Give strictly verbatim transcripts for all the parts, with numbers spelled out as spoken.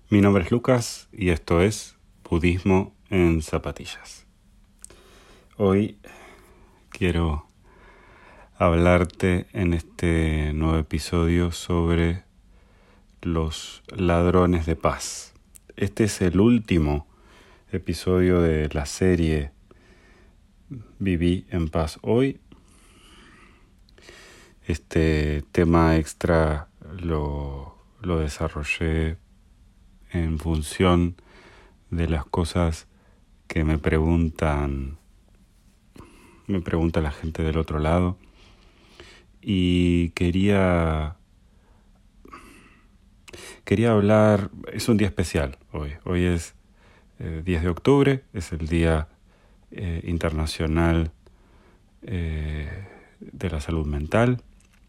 Mi nombre es Lucas y esto es Budismo en Zapatillas. Hoy quiero hablarte en este nuevo episodio sobre los ladrones de paz. Este es el último episodio de la serie Viví en paz hoy. Este tema extra lo, lo desarrollé en función de las cosas que me preguntan, me pregunta la gente del otro lado, y quería, quería hablar. Es un día especial hoy. Hoy es eh, diez de octubre, es el Día eh, Internacional eh, de la Salud Mental,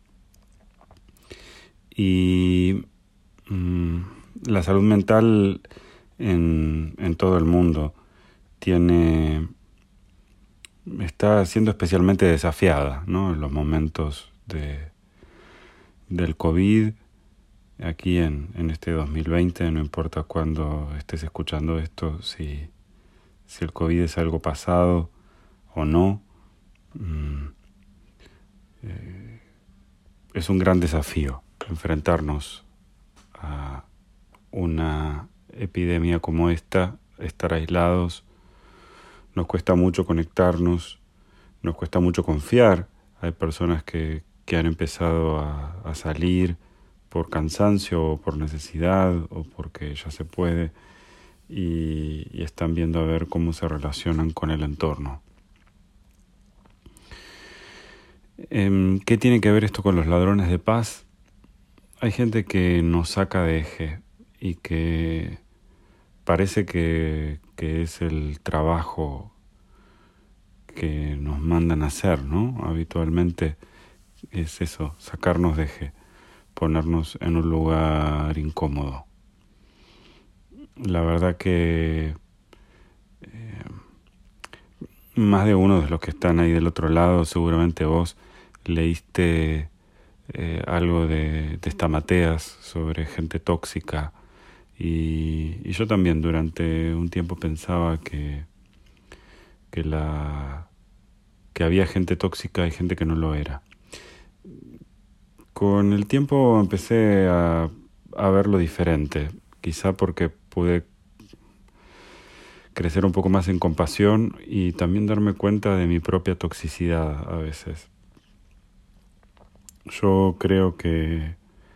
y mmm, la salud mental en, en todo el mundo tiene está siendo especialmente desafiada, ¿no? En los momentos de del COVID, aquí en, en este dos mil veinte, no importa cuándo estés escuchando esto, si, si el COVID es algo pasado o no, mmm, eh, es un gran desafío enfrentarnos a una epidemia como esta, estar aislados. Nos cuesta mucho conectarnos, nos cuesta mucho confiar. Hay personas que, que han empezado a, a salir por cansancio o por necesidad o porque ya se puede, y, y están viendo a ver cómo se relacionan con el entorno. Eh, ¿Qué tiene que ver esto con los ladrones de paz? Hay gente que nos saca de eje y que parece que, que es el trabajo que nos mandan a hacer, ¿no? Habitualmente es eso, sacarnos de eje, ponernos en un lugar incómodo. La verdad que eh, más de uno de los que están ahí del otro lado, seguramente vos leíste eh, algo de, de Stamateas sobre gente tóxica, y, y yo también durante un tiempo pensaba que que la que había gente tóxica y gente que no lo era. Con el tiempo empecé a, a verlo diferente, quizá porque pude crecer un poco más en compasión y también darme cuenta de mi propia toxicidad a veces. Yo creo que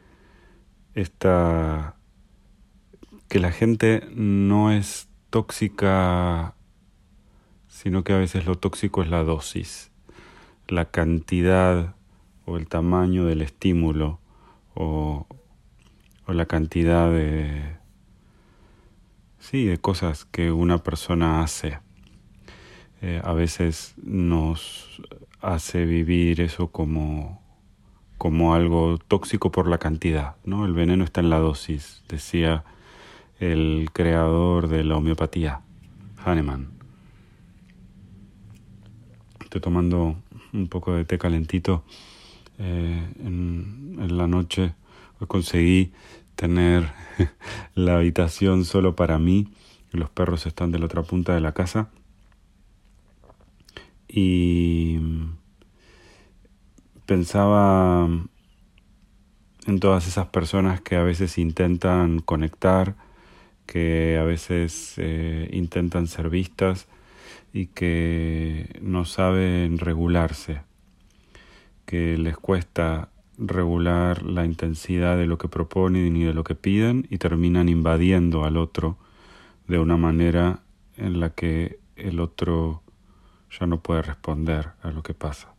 esta que la gente no es tóxica, sino que a veces lo tóxico es la dosis, la cantidad o el tamaño del estímulo, o, o la cantidad de, sí, de cosas que una persona hace. Eh, a veces nos hace vivir eso como, como algo tóxico por la cantidad, ¿no? El veneno está en la dosis, decía el creador de la homeopatía, Hahnemann. Estoy tomando un poco de té calentito eh, en, en la noche. Hoy conseguí tener la habitación solo para mí. Los perros están de la otra punta de la casa. Y pensaba en todas esas personas que a veces intentan conectar, que a veces eh, intentan ser vistas y que no saben regularse, que les cuesta regular la intensidad de lo que proponen y de lo que piden, y terminan invadiendo al otro de una manera en la que el otro ya no puede responder a lo que pasa.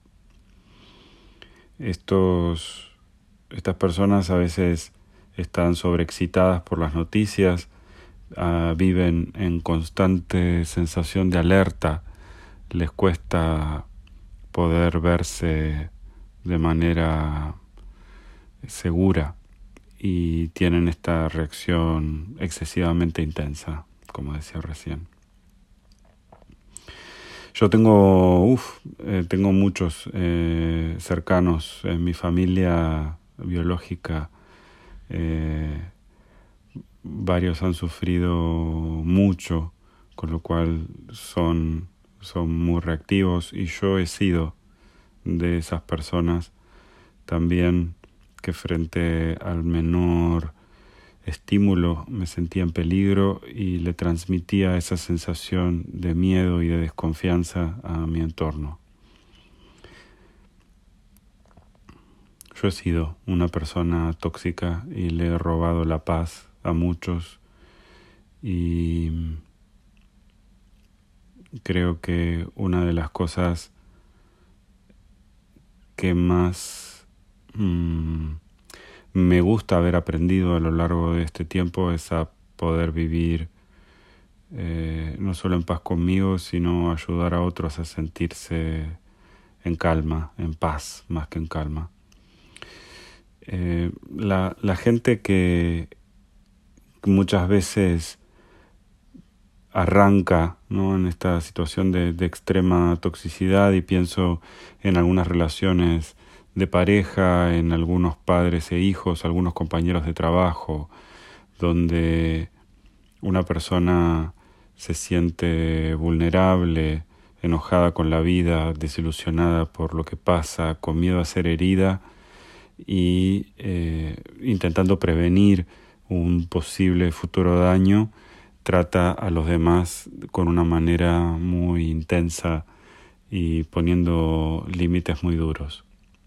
Estos, estas personas a veces están sobreexcitadas por las noticias, uh, viven en constante sensación de alerta, les cuesta poder verse de manera segura y tienen esta reacción excesivamente intensa, como decía recién. Yo tengo, uf, eh, tengo muchos eh, cercanos en mi familia biológica, eh, varios han sufrido mucho, con lo cual son, son muy reactivos, y yo he sido de esas personas también que frente al menor estímulo me sentía en peligro y le transmitía esa sensación de miedo y de desconfianza a mi entorno. Yo he sido una persona tóxica y le he robado la paz a muchos, y creo que una de las cosas que más mmm, me gusta haber aprendido a lo largo de este tiempo es a poder vivir eh, no solo en paz conmigo, sino ayudar a otros a sentirse en calma, en paz más que en calma. Eh, la, la gente que muchas veces arranca, ¿no?, en esta situación de, de extrema toxicidad, y pienso en algunas relaciones de pareja, en algunos padres e hijos, algunos compañeros de trabajo, donde una persona se siente vulnerable, enojada con la vida, desilusionada por lo que pasa, con miedo a ser herida, y eh, intentando prevenir un posible futuro daño, trata a los demás con una manera muy intensa y poniendo límites muy duros.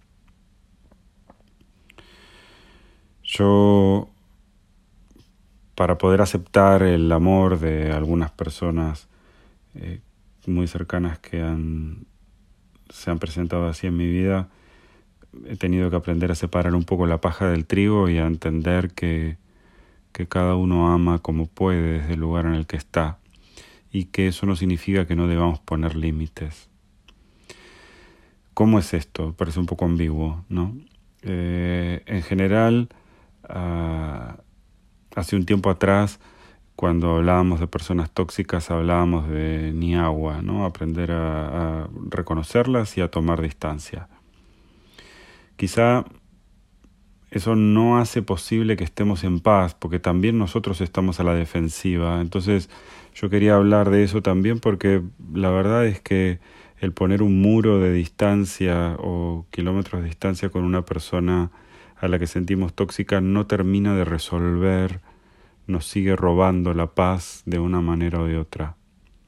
Yo, para poder aceptar el amor de algunas personas eh, muy cercanas que han, se han presentado así en mi vida, he tenido que aprender a separar un poco la paja del trigo y a entender que, que cada uno ama como puede desde el lugar en el que está, y que eso no significa que no debamos poner límites. ¿Cómo es esto? Parece un poco ambiguo, ¿no? Eh, en general, uh, hace un tiempo atrás, cuando hablábamos de personas tóxicas, hablábamos de ni agua, ¿no? Aprender a, a reconocerlas y a tomar distancia. Quizá eso no hace posible que estemos en paz, porque también nosotros estamos a la defensiva. Entonces yo quería hablar de eso también, porque la verdad es que el poner un muro de distancia o kilómetros de distancia con una persona a la que sentimos tóxica no termina de resolver, nos sigue robando la paz de una manera o de otra.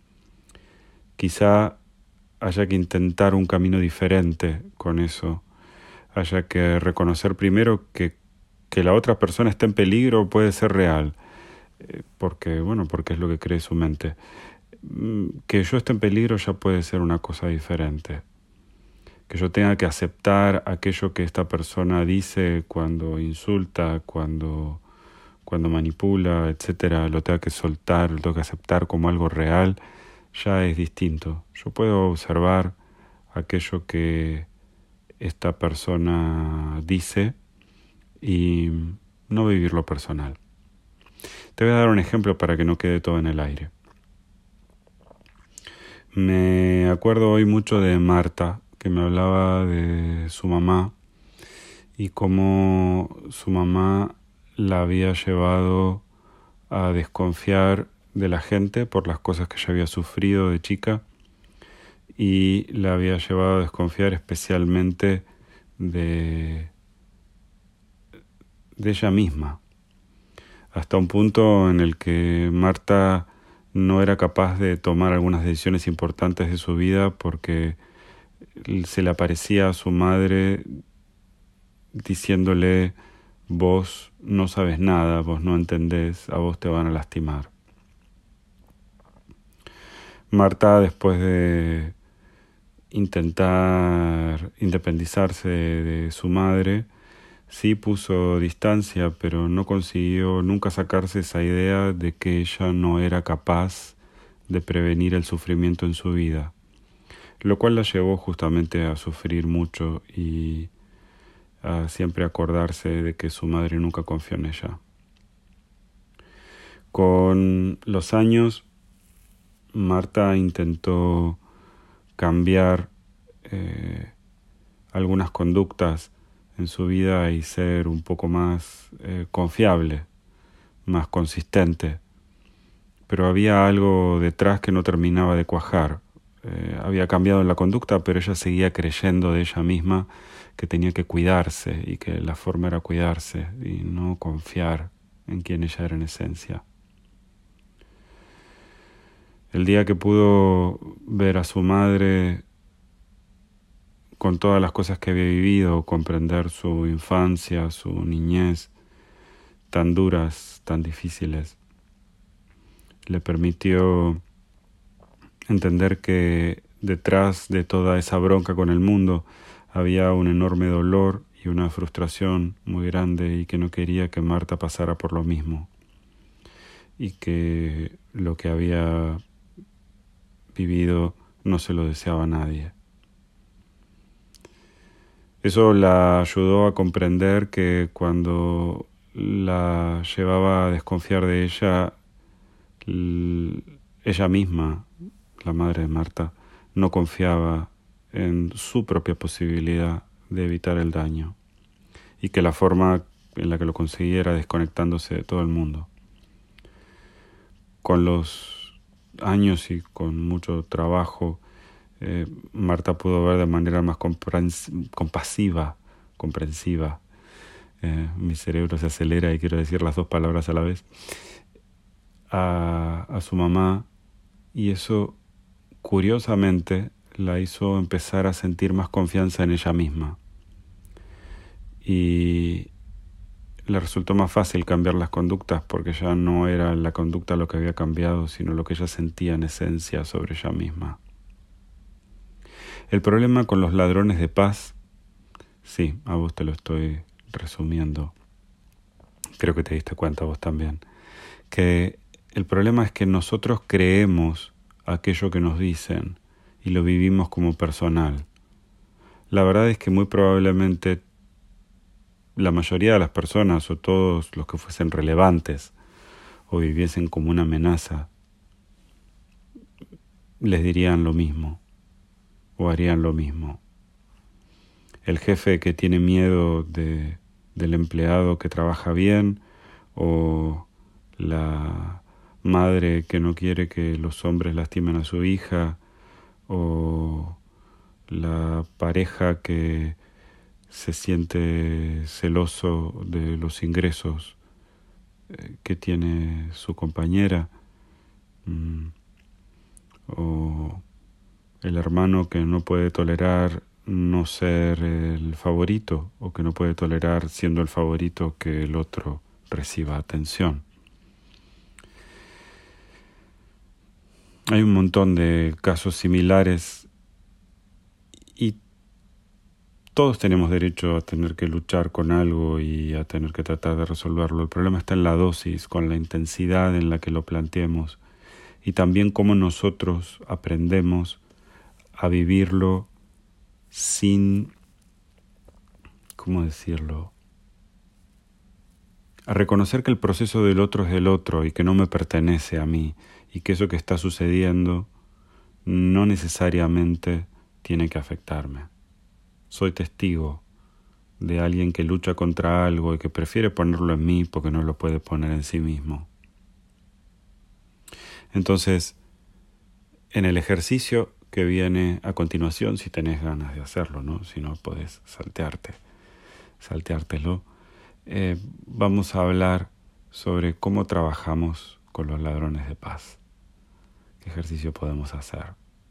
Quizá haya que intentar un camino diferente con eso. Haya que reconocer primero que, que la otra persona está en peligro puede ser real, eh, porque, bueno, porque es lo que cree su mente. Que yo esté en peligro ya puede ser una cosa diferente. Que yo tenga que aceptar aquello que esta persona dice cuando insulta, cuando, cuando manipula, etcétera, lo tenga que soltar, lo tengo que aceptar como algo real, ya es distinto. Yo puedo observar aquello que esta persona dice y no vivirlo personal. Te voy a dar un ejemplo para que no quede todo en el aire. Me acuerdo hoy mucho de Marta, que me hablaba de su mamá y cómo su mamá la había llevado a desconfiar de la gente por las cosas que ella había sufrido de chica, y la había llevado a desconfiar especialmente de, de ella misma, hasta un punto en el que Marta no era capaz de tomar algunas decisiones importantes de su vida porque se le aparecía a su madre diciéndole: vos no sabes nada, vos no entendés, a vos te van a lastimar. Marta, después de intentar independizarse de, de su madre, sí puso distancia, pero no consiguió nunca sacarse esa idea de que ella no era capaz de prevenir el sufrimiento en su vida, lo cual la llevó justamente a sufrir mucho y a siempre acordarse de que su madre nunca confió en ella. Con los años, Marta intentó cambiar eh, algunas conductas en su vida y ser un poco más eh, confiable, más consistente, pero había algo detrás que no terminaba de cuajar. Eh, había cambiado en la conducta, pero ella seguía creyendo de ella misma que tenía que cuidarse y que la forma era cuidarse y no confiar en quien ella era en esencia. El día que pudo ver a su madre con todas las cosas que había vivido, comprender su infancia, su niñez, tan duras, tan difíciles, le permitió entender que detrás de toda esa bronca con el mundo había un enorme dolor y una frustración muy grande y que no quería que Marta pasara por lo mismo y que lo que había vivido no se lo deseaba a nadie. Eso la ayudó a comprender que cuando la llevaba a desconfiar de ella, ella misma, la madre de Marta, no confiaba en su propia posibilidad de evitar el daño y que la forma en la que lo conseguía era desconectándose de todo el mundo. Con los años y con mucho trabajo, eh, Marta pudo ver de manera más comprens- compasiva, comprensiva. Eh, mi cerebro se acelera y quiero decir las dos palabras a la vez. A, a su mamá, y eso curiosamente la hizo empezar a sentir más confianza en ella misma y le resultó más fácil cambiar las conductas porque ya no era la conducta lo que había cambiado, sino lo que ella sentía en esencia sobre ella misma. El problema con los ladrones de paz, sí, a vos te lo estoy resumiendo, creo que te diste cuenta vos también, que el problema es que nosotros creemos aquello que nos dicen y lo vivimos como personal. La verdad es que muy probablemente la mayoría de las personas o todos los que fuesen relevantes o viviesen como una amenaza les dirían lo mismo o harían lo mismo. El jefe que tiene miedo de, del empleado que trabaja bien, o la madre que no quiere que los hombres lastimen a su hija, o la pareja que se siente celoso de los ingresos eh, que tiene su compañera, mm, o el hermano que no puede tolerar no ser el favorito, o que no puede tolerar, siendo el favorito, que el otro reciba atención. Hay un montón de casos similares y todos tenemos derecho a tener que luchar con algo y a tener que tratar de resolverlo. El problema está en la dosis, con la intensidad en la que lo planteemos y también cómo nosotros aprendemos a vivirlo sin, ¿cómo decirlo?, a reconocer que el proceso del otro es del otro y que no me pertenece a mí y que eso que está sucediendo no necesariamente tiene que afectarme. Soy testigo de alguien que lucha contra algo y que prefiere ponerlo en mí porque no lo puede poner en sí mismo. Entonces, en el ejercicio que viene a continuación, si tenés ganas de hacerlo, ¿no? Si no, podés saltearte, salteártelo. Eh, vamos a hablar sobre cómo trabajamos con los ladrones de paz. ¿Qué ejercicio podemos hacer?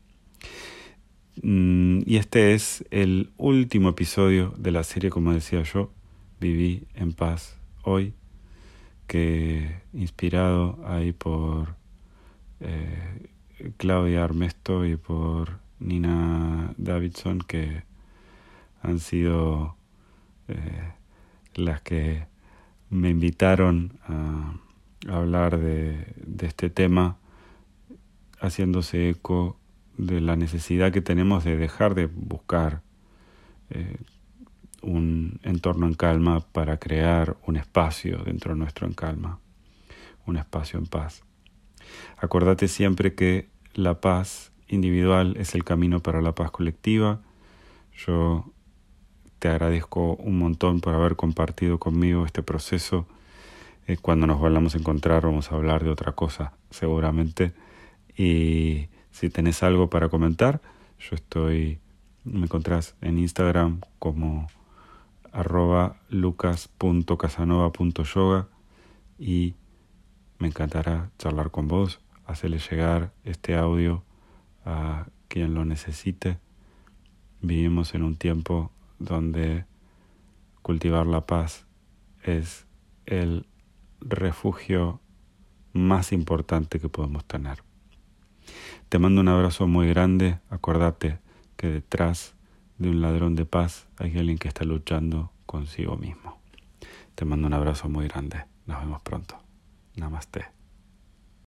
Mm, y este es el último episodio de la serie, como decía yo, Viví en Paz Hoy, que inspirado ahí por eh, Claudia Armesto y por Nina Davidson, que han sido eh, las que me invitaron a, a hablar de, de este tema, haciéndose eco de la necesidad que tenemos de dejar de buscar eh, un entorno en calma para crear un espacio dentro de nuestro en calma, un espacio en paz. Acordate siempre que la paz individual es el camino para la paz colectiva. Yo te agradezco un montón por haber compartido conmigo este proceso Eh, cuando nos volvamos a encontrar vamos a hablar de otra cosa, seguramente. Y si tenés algo para comentar, yo estoy, me encontrás en Instagram como arroba lucas punto casanova punto yoga y me encantará charlar con vos, hacerle llegar este audio a quien lo necesite. Vivimos en un tiempo donde cultivar la paz es el refugio más importante que podemos tener. Te mando un abrazo muy grande. Acordate que detrás de un ladrón de paz hay alguien que está luchando consigo mismo. Te mando un abrazo muy grande. Nos vemos pronto. Namaste.